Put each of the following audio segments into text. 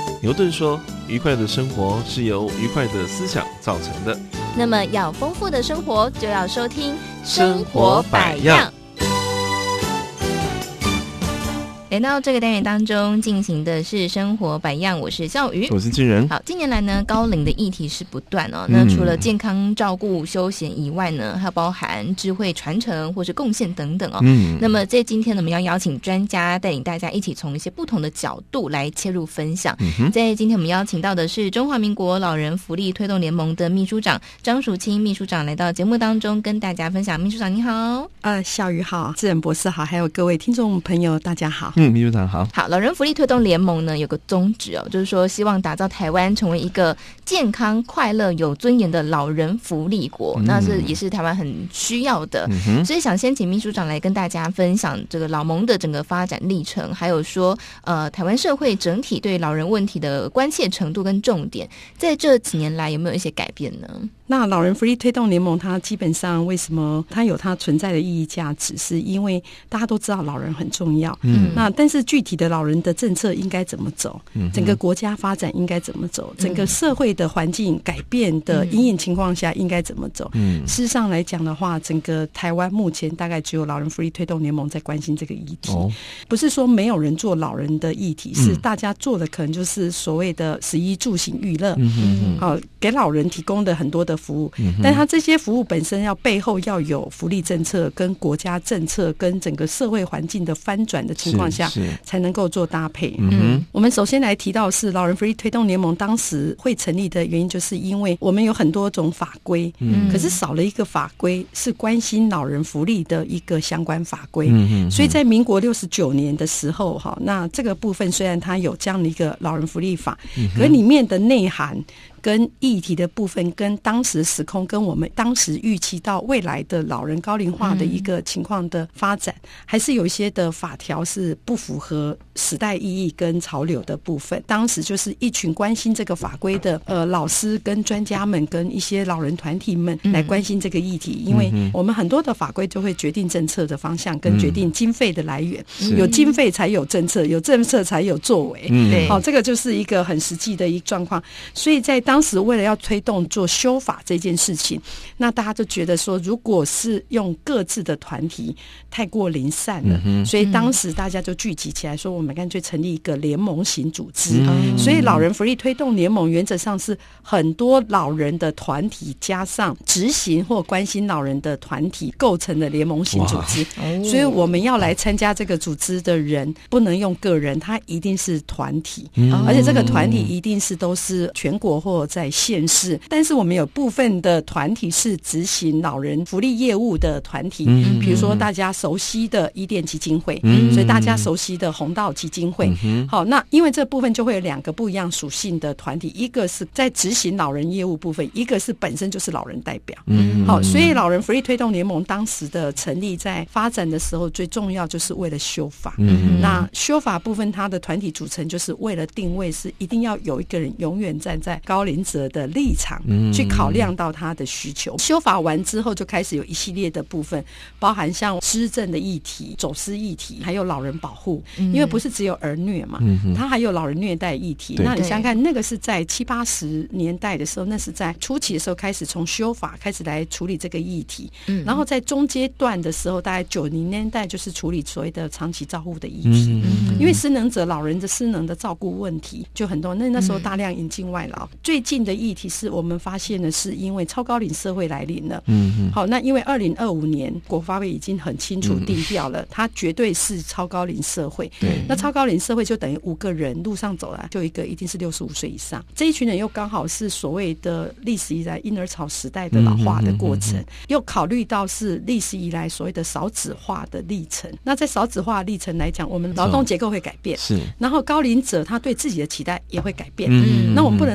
牛顿说，愉快的生活是由愉快的思想造成的。 那么要丰富的生活，就要收听生活百样。 来到这个单元当中进行的是生活百样，我是笑瑜， 我是金人。 好，近年来呢，高龄的议题是不断哦。那除了健康照顾、休闲以外呢，还有包含智慧传承或是贡献等等哦。那么在今天呢，我们要邀请专家带领大家一起从一些不同的角度来切入分享。在今天我们邀请到的是中华民国老人福利推动联盟的秘书长张淑清秘书长来到节目当中跟大家分享。秘书长你好。 笑瑜好，智仁博士好，还有各位听众朋友大家好。 秘书长好。 好，老人福利推动联盟呢有个宗旨哦，就是说希望打造台湾成为一个健康、快乐、有尊严的老人福利国，那是也是台湾很需要的。所以想先请秘书长来跟大家分享这个老盟的整个发展历程，还有说台湾社会整体对老人问题的关切程度跟重点，在这几年来有没有一些改变呢？ 那老人福利推动联盟它基本上为什么它有它存在的意义价值，是因为大家都知道老人很重要，那但是具体的老人的政策应该怎么走，整个国家发展应该怎么走，整个社会的环境改变的因应情况下应该怎么走，事实上来讲的话，整个台湾目前大概只有老人福利推动联盟在关心这个议题，不是说没有人做老人的议题，是大家做的可能就是所谓的食衣住行娱乐，给老人提供的很多的服务，但他这些服务本身要背后要有福利政策跟国家政策跟整个社会环境的翻转的情况下才能够做搭配。我们首先来提到是老人福利推动联盟当时会成立的原因，就是因为我们有很多种法规，可是少了一个法规是关心老人福利的一个相关法规，所以在民国69年的时候，那这个部分虽然它有这样的一个老人福利法，可里面的内涵跟议题的部分跟当时时空跟我们当时预期到未来的老人高龄化的一个情况的发展，还是有一些的法条是不符合时代意义跟潮流的部分。当时就是一群关心这个法规的老师跟专家们跟一些老人团体们来关心这个议题，因为我们很多的法规就会决定政策的方向跟决定经费的来源，有经费才有政策，有政策才有作为，这个就是一个很实际的一个状况。所以在当时为了要推动做修法这件事情，那大家就觉得说如果是用各自的团体太过零散了，所以当时大家就聚集起来说我们干脆成立一个联盟型组织，所以老人福利推动联盟原则上是很多老人的团体加上执行或关心老人的团体构成的联盟型组织，所以我们要来参加这个组织的人不能用个人，他一定是团体，而且这个团体一定是都是全国或在县市，但是我们有部分的团体是执行老人福利业务的团体，比如说大家熟悉的伊甸基金会，所以大家熟悉的弘道基金会，好，那因为这部分就会有两个不一样属性的团体，一个是在执行老人业务部分，一个是本身就是老人代表，好，所以老人福利推动联盟当时的成立在发展的时候最重要就是为了修法，那修法部分它的团体组成就是为了定位是一定要有一个人永远站在高龄者的立场去考量到他的需求。修法完之后就开始有一系列的部分，包含像失政的议题、走私议题，还有老人保护，因为不是只有儿虐嘛，他还有老人虐待议题。那你想想看，那个是在70、80年代的时候，那是在初期的时候开始从修法开始来处理这个议题，然后在中阶段的时候大概90年代就是处理所谓的长期照护的议题，因为失能者老人的失能的照顾问题就很多，那时候大量引进外劳。最近的议题是我们发现的是因为超高龄社会来临了，好，那因为2025年国发会已经很清楚定调了，它绝对是超高龄社会，那超高龄社会就等于5个人路上走来就一个一定是65岁以上，这一群人又刚好是所谓的历史以来婴儿潮时代的老化的过程，又考虑到是历史以来所谓的少子化的历程，那在少子化的历程来讲，我们劳动结构会改变，然后高龄者他对自己的期待也会改变，那我们不能再用过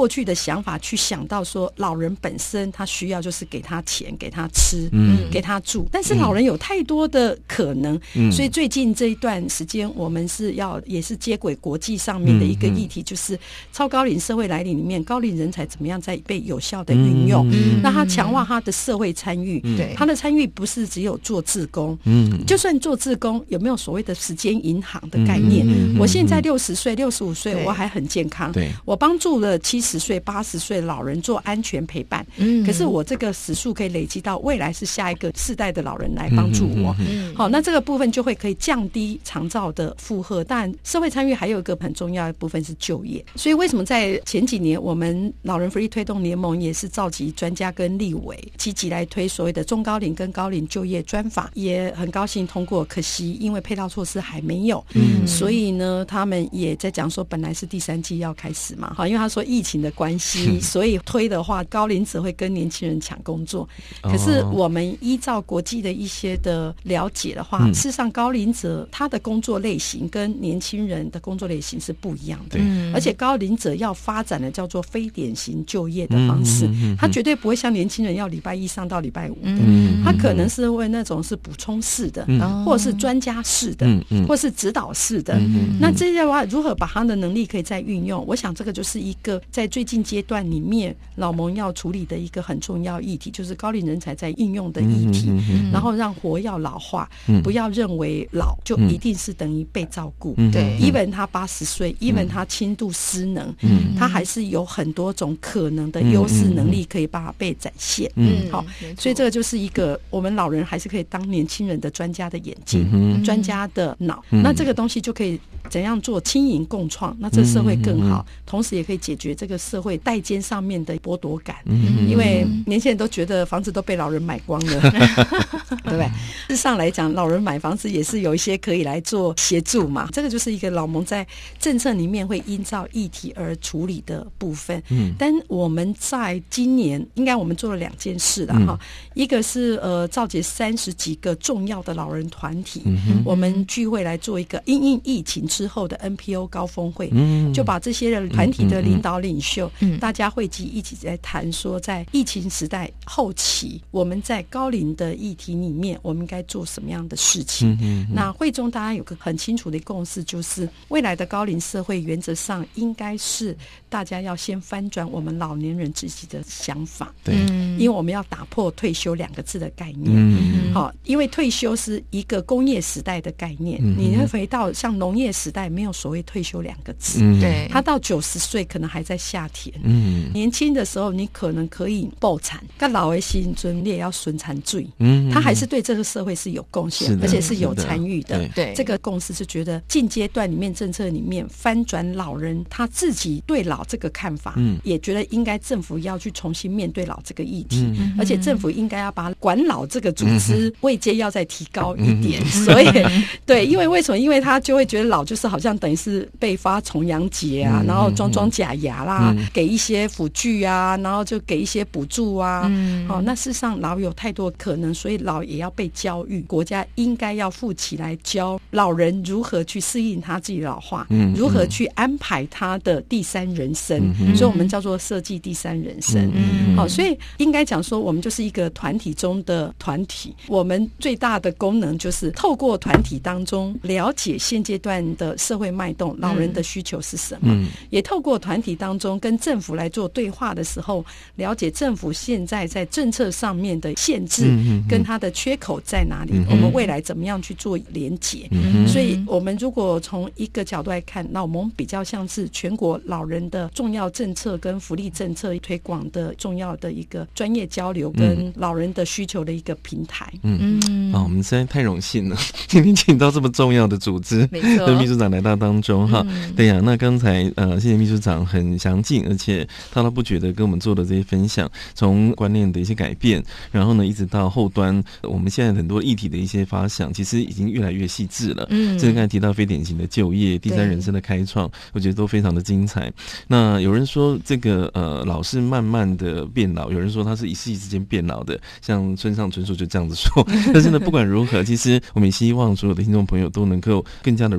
过去的想法去想到说老人本身他需要就是给他钱给他吃给他住，但是老人有太多的可能，所以最近这一段时间我们是也是接轨国际上面的一个议题，就是超高龄社会来临里面高龄人才怎么样在被有效的运用，让他强化他的社会参与，他的参与不是只有做志工，就算做志工有没有所谓的时间银行的概念，我现在60岁65岁我还很健康，我帮助了70岁80岁老人做安全陪伴，可是我这个时数可以累积到未来是下一个世代的老人来帮助我，好，那这个部分就会可以降低长照的负荷。但社会参与还有一个很重要的部分是就业，所以为什么在前几年我们老人福利推动联盟也是召集专家跟立委积极来推所谓的中高龄跟高龄就业专法，也很高兴通过，可惜因为配套措施还没有，所以呢他们也在讲说本来是第3季要开始嘛，因为他说疫情的关系，所以推的话高龄者会跟年轻人抢工作，可是我们依照国际的一些的了解的话，事实上高龄者他的工作类型跟年轻人的工作类型是不一样的，而且高龄者要发展的叫做非典型就业的方式，他绝对不会像年轻人要礼拜一上到礼拜五的，他可能是会那种是补充式的，或者是专家式的，或是指导式的，那这些的话如何把他的能力可以再运用，我想这个就是一个在最近阶段里面老盟要处理的一个很重要议题，就是高龄人才在运用的议题，然后让活要老化，不要认为老就一定是等于被照顾，对，even 他80岁，even 他轻度失能，他还是有很多种可能的优势能力可以把它被展现，好，所以这个就是一个我们老人还是可以当年轻人的专家的眼睛，专家的脑，那这个东西就可以怎样做轻盈共创，那这社会更好，同时也可以解决这个社会代间上面的剥夺感，因为年轻人都觉得房子都被老人买光了对不对？事实上来讲老人买房子也是有一些可以来做协助嘛，这个就是一个老盟在政策里面会依照议题而处理的部分，但我们在今年应该我们做了2件事啦，一个是召集30几个重要的老人团体，我们聚会来做一个因应疫情之后的 NPO 高峰会，就把这些团体的领导领袖大家汇集一起在谈说在疫情时代后期我们在高龄的议题里面我们应该做什么样的事情，那会中大家有个很清楚的共识，就是未来的高龄社会原则上应该是大家要先翻转我们老年人自己的想法，对，因为我们要打破退休2个字的概念，好，因为退休是一个工业时代的概念，你会回到像农业时代没有所谓退休2个字，对，他到90岁可能还在下田，年轻的时候你可能可以抱产，但老的时候你也要顺产罪，他还是对这个社会是有贡献，而且是有参与的，对，这个共识是觉得近阶段里面政策里面翻转老人他自己对老这个看法，也觉得应该政府要去重新面对老这个议题，而且政府应该要把管老这个组织位阶要再提高一点，所以对，因为为什么？因为他就会觉得老就是好像等于是被发重阳节啊，然后装假牙啦，给一些辅具啊，然后就给一些补助啊，那事实上老有太多可能，所以老也要被教育，国家应该要负起来教老人如何去适应他自己老化，如何去安排他的第3人生，所以我们叫做设计第3人生，所以应该讲说我们就是一个团体中的团体，我们最大的功能就是透过团体当中了解现阶段的社会脉动，老人的需求是什么，也透过团体当中跟政府来做对话的时候，了解政府现在在政策上面的限制跟它的缺口在哪里，我们未来怎么样去做连结，所以我们如果从一个角度来看，那我们比较像是全国老人的重要政策跟福利政策推广的重要的一个专业交流跟老人的需求的一个平台。 我们实在太荣幸了，今天请到这么重要的组织的秘书长来到当中哈。对呀，那刚才谢谢秘书长很详尽而且滔滔不绝的跟我们做的这些分享，从观念的一些改变，然后呢一直到后端我们现在很多议题的一些发想，其实已经越来越细致了。这个刚才提到非典型的就业、第3人生的开创，我觉得都非常的精彩。那有人说这个老是慢慢的变老，有人说他是一夕之间变老的，像村上春树就这样子说。但是呢不管如何，其实我们也希望所有的听众朋友都能够更加的认识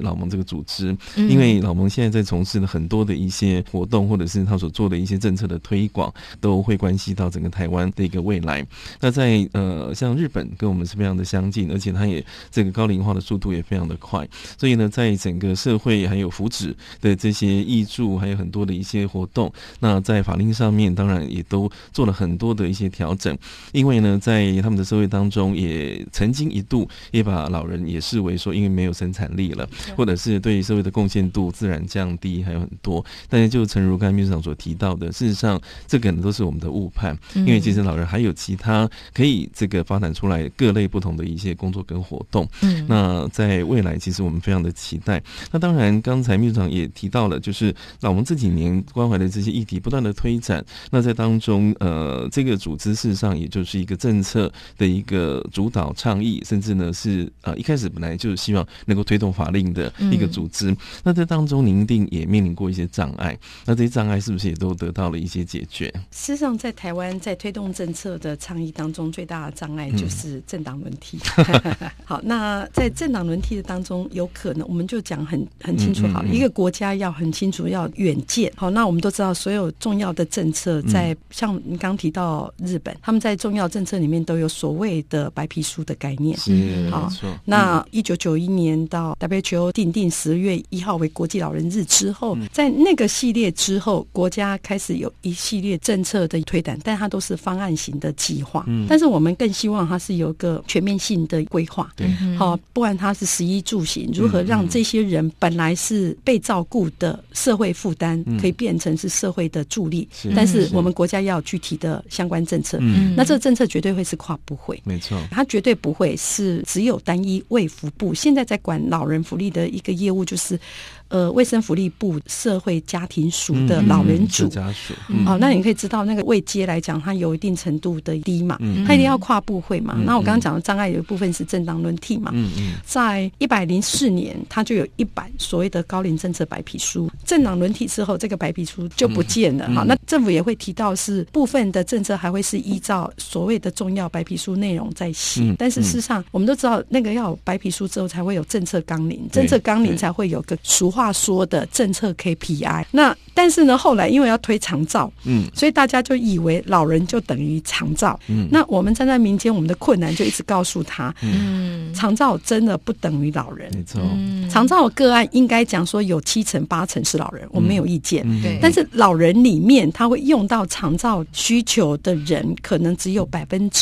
老盟这个组织，因为老盟现在在从事的很多的一些活动，或者是他所做的一些政策的推广，都会关系到整个台湾的一个未来。那在像日本跟我们是非常的相近，而且它也这个高龄化的速度也非常的快，所以呢，在整个社会还有福祉的这些挹注，还有很多的一些活动，那在法令上面当然也都做了很多的一些调整。因为呢，在他们的社会当中，也曾经一度也把老人也视为说，因为没有生产力了，或者是对社会的贡献度自然降低，还有很多。但是就诚如刚才秘书长所提到的，事实上这个都是我们的误判，因为其实老人还有其他可以这个发展出来各类不同的一些工作跟活动。那在未来其实我们非常的期待。那当然刚才秘书长也提到了，就是我们这几年关怀的这些议题不断的推展，那在当中这个组织事实上也就是一个政策的一个主导倡议，甚至呢是一开始本来就是希望能够推动法令的一个组织。那在当中您一定也面临过一些障碍，那这些障碍是不是也都得到了一些解决？ 事实上在台湾在推动政策的倡议当中，最大的障碍就是政党轮替。好，那在政党轮替的当中，有可能我们就讲很清楚好了，一个国家要很清楚要远见。好，那我们都知道所有重要的政策在像你刚提到日本，他们在重要政策里面都有所谓的白皮书的概念。好，那1991年到 WHO 订10月1号为国际老人日之后，在那个系列之后，国家开始有一系列政策的推展，但它都是方案型的计划。但是我们更希望它是有一个全面性的规划。好，不管它是食衣住行，如何让这些人本来是被照顾的社会负担，可以变成是社会的助力。但是我们国家要有具体的相关政策。那这个政策绝对会是跨部会， 没错， 它绝对不会是只有单一卫福部。现在在管老人福利的一个业务就是卫生福利部社会家庭署的老人组。那你可以知道那个位阶来讲，它有一定程度的低嘛，它一定要跨部会嘛。那我刚刚讲的障碍有一部分是政党轮替嘛。在104年，它就有一版所谓的高龄政策白皮书，政党轮替之后，这个白皮书就不见了。好，那政府也会提到是部分的政策还会是依照所谓的重要白皮书内容在写，但是事实上我们都知道，那个要有白皮书之后才会有政策纲领，政策纲领才会有个俗话说的政策 KPI。那但是呢，后来因为要推长照，所以大家就以为老人就等于长照。那我们站在民间，我们的困难就一直告诉他，长照真的不等于老人。 没错， 长照个案应该讲说有7成8成是老人，我没有意见。但是老人里面他会用到长照需求的人，可能只有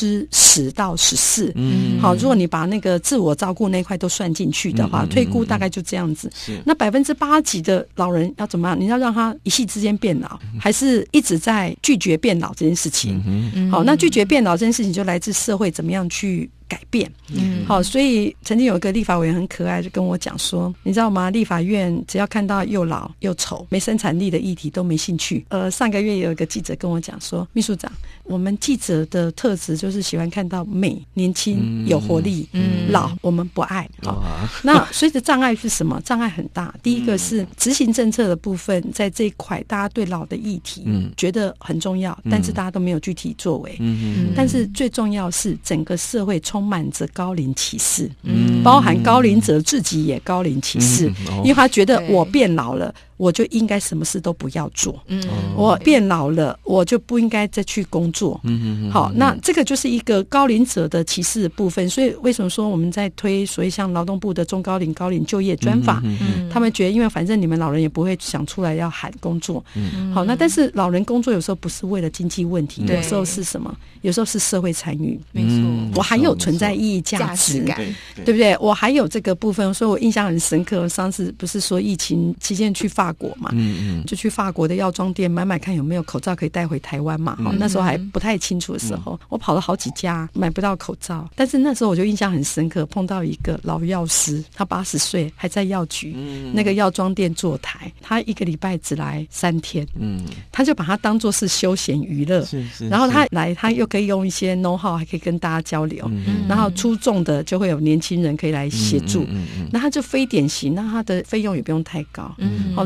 10%到14%。好，如果你把那个自我照顾那块都算进去的话，推估大概就这样子。那8%几的老人要怎么样？你要让他一夕之间变老，还是一直在拒绝变老这件事情？好，那拒绝变老这件事情就来自社会怎么样去改变。好，所以曾经有一个立法委员很可爱，就跟我讲说，你知道吗？立法院只要看到又老又丑、没生产力的议题都没兴趣。上个月有一个记者跟我讲说，秘书长，我们记者的特质就是喜欢看到美、年轻、有活力，老我们不爱。好，那所以的障碍是什么？障碍很大。第一个是执行政策的部分，在这一块大家对老的议题觉得很重要，但是大家都没有具体作为。但是最重要是整个社会充满着高龄歧视，包含高龄者自己也高龄歧视，因为他觉得我变老了，我就应该什么事都不要做。我变老了，我就不应该再去工作。好，那这个就是一个高龄者的歧视的部分。所以为什么说我们在推所谓像劳动部的中高龄高龄就业专法，他们觉得因为反正你们老人也不会想出来要喊工作。好，那但是老人工作有时候不是为了经济问题，有时候是什么？有时候是社会参与。 没错， 我还有存在意义价值感，对不对？我还有这个部分，所以我印象很深刻。上次不是说疫情期间去法国嘛，就去法国的药妆店买看有没有口罩可以带回台湾嘛。那时候还不太清楚的时候，我跑了好几家买不到口罩，但是那时候我就印象很深刻，碰到一个老药师，他80岁还在药局那个药妆店坐台，他一个礼拜只来3天，他就把它当作是休闲娱乐，然后他来，他又可以用一些 know how， 还可以跟大家交流，然后出众的就会有年轻人可以来协助，那他就非典型，那他的费用也不用太高。好，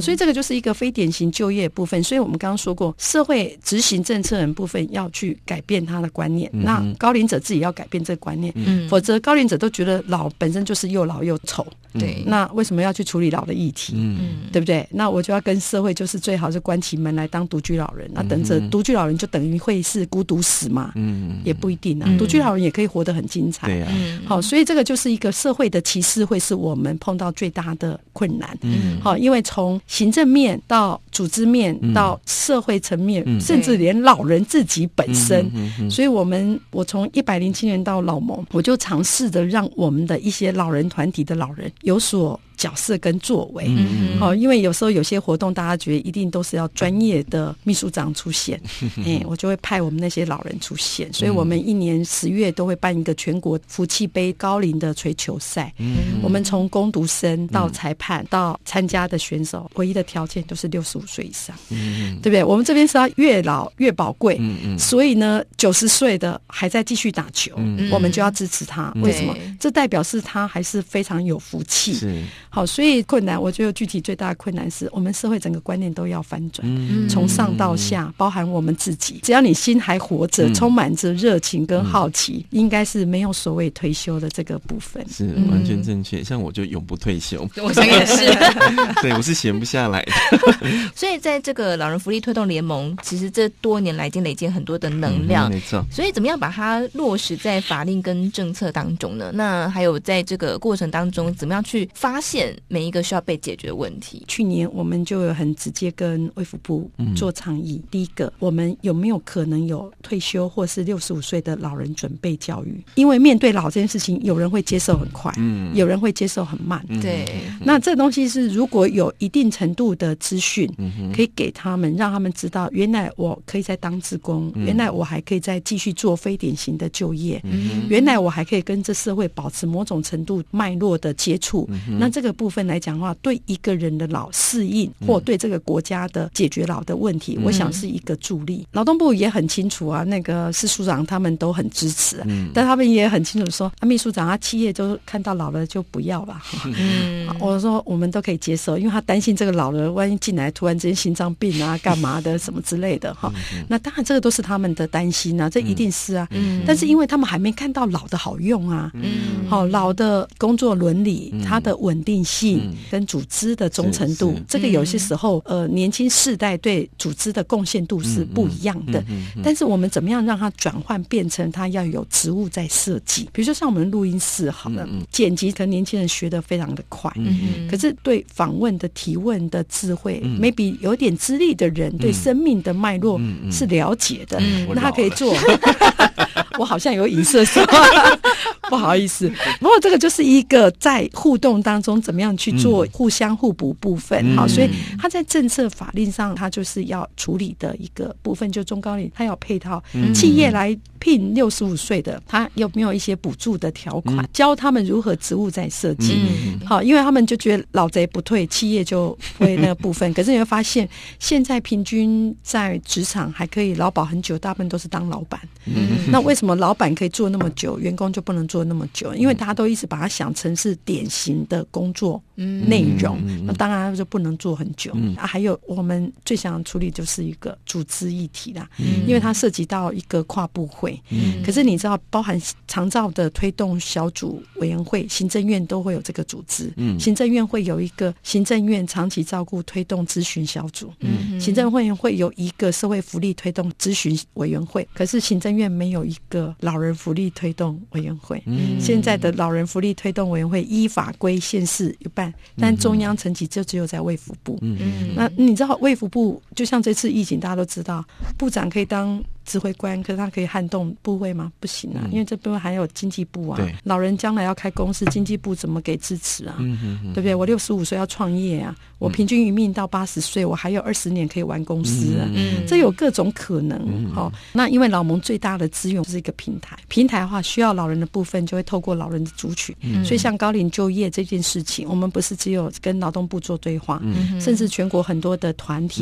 所以这个就是一个非典型就业的部分。所以我们刚刚说过，社会执行政策的部分要去改变他的观念，那高龄者自己要改变这个观念，否则高龄者都觉得老本身就是又老又丑， 对， 那为什么要去处理老的议题？对不对？那我就要跟社会就是最好是关起门来当独居老人，那等着独居老人就等于会是孤独死嘛？也不一定啊，独居老人也可以活得很精彩。对啊，好，所以这个就是一个社会的歧视，会是我们碰到最大的困难。好，因为从行政面到组织面到社会层面，甚至连老人自己本身，所以我从107年到老盟，我就尝试着让我们的一些老人团体的老人有所角色跟作为，因为有时候有些活动大家觉得一定都是要专业的秘书长出现，我就会派我们那些老人出现，所以我们一年10月都会办一个全国福气杯高龄的槌球赛，我们从工读生到裁判到参加的选手，唯一的条件都是65岁以上，对不对？我们这边是要越老越宝贵，所以呢90岁的还在继续打球，我们就要支持他。为什么？这代表是他还是非常有福气。好，所以困难，我觉得具体最大的困难是我们社会整个观念都要翻转，从上到下，包含我们自己，只要你心还活着，充满着热情跟好奇，应该是没有所谓退休的这个部分。 是完全正确，像我就永不退休， 我想也是对，我是闲不下来的所以在这个老人福利推动联盟，其实这多年来已经累积很多的能量， 没错。 所以怎么样把它落实在法令跟政策当中呢？那还有在这个过程当中，怎么样去发现每一个需要被解决的问题？ 去年我们就有很直接跟卫福部做倡议，第一个，我们有没有可能有退休或是65岁的老人准备教育？因为面对老这件事情，有人会接受很快，有人会接受很慢， 对。 那这东西是如果有一定程度的资讯，可以给他们，让他们知道，原来我可以再当志工，原来我还可以再继续做非典型的就业，原来我还可以跟这社会保持某种程度脉络的接触，那这个部分来讲的话，对一个人的老适应，或对这个国家的解决老的问题，我想是一个助力。劳动部也很清楚啊，那个司署长他们都很支持，但他们也很清楚说，秘书长企业都看到老了就不要了。我说我们都可以接受，因为他担心这个老人万一进来突然之间心脏病啊干嘛的什么之类的哈。那当然这个都是他们的担心啊，这一定是啊。但是因为他们还没看到老的好用啊，老的工作伦理，它的稳定性跟组织的忠诚度，这个有些时候年轻世代对组织的贡献度是不一样的。但是我们怎么样让它转换变成它要有职务在设计？比如说像我们录音室好了，剪辑可能年轻人学得非常的快，可是对访问的提问的智慧，maybe 有点资历的人对生命的脉络是了解的，那他可以做。我好像有影射说不好意思，不过这个就是一个在互动当中怎么样去做互相互补部分。好，所以他在政策法令上，他就是要处理的一个部分，就中高龄他要配套企业来聘65岁的，他有没有一些补助的条款，教他们如何职务在设计。好，因为他们就觉得老贼不退，企业就会那个部分。可是你会发现，现在平均在职场还可以劳保很久，大部分都是当老板。那为什么老板可以做那么久，员工就不能做那么久？因为大家都一直把它想成是典型的工作内容，那当然就不能做很久。还有我们最想处理就是一个组织议题啦，因为它涉及到一个跨部会。可是你知道，包含长照的推动小组委员会，行政院都会有这个组织。行政院会有一个行政院长期照顾推动咨询小组，行政会会有一个社会福利推动咨询委员会。可是行政院没有一个老人福利推动委员会。现在的老人福利推动委员会依法规县市有办，但中央层级就只有在卫福部。那你知道卫福部就像这次疫情大家都知道，部长可以当指挥官，可是他可以撼动部会吗？不行啊，因为这部分还有经济部啊。老人将来要开公司，经济部怎么给支持啊？对不对？我65岁要创业啊，我平均余命到80岁，我还有20年可以玩公司啊。这有各种可能。那因为老盟最大的资源就是一个平台，平台的话需要老人的部分就会透过老人的族群，所以像高龄就业这件事情，我们不是只有跟劳动部做对话，甚至全国很多的团体、民间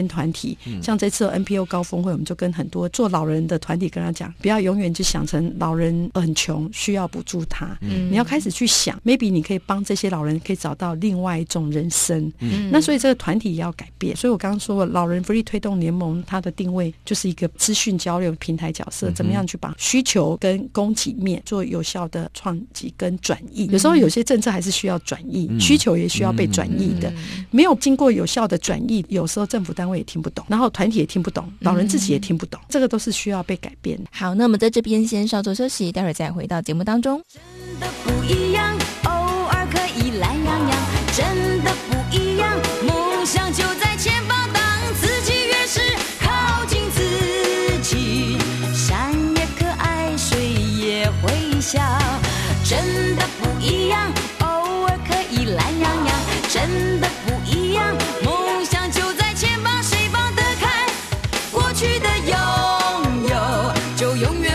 间团体，像这次 NPO 高峰会，我们就跟很多做老人的团体跟他讲，不要永远就想成老人很穷需要补助他，你要开始去想 maybe 你可以帮这些老人可以找到另外一种人生，那所以这个团体也要改变。所以我刚刚说老人福利推动联盟它的定位就是一个资讯交流平台角色，怎么样去把需求跟供给面做有效的创击跟转译。有时候有些政策还是需要转译，需求也需要被转译的，没有经过有效的转译，有时候政府单位也听不懂，然后团体也听不懂，老人自己也听不懂，这个都是需要被改变的。 好，那我们在这边先稍作休息，待会儿再回到节目当中。 真的不一样，偶尔可以懒洋洋，真的不一样，梦想就在前方，当自己越是靠近自己，山也可爱，水也会笑。真的不一样，偶尔可以懒洋洋，真的不一样，梦想就在前方，谁放得开过去的拥有，就永远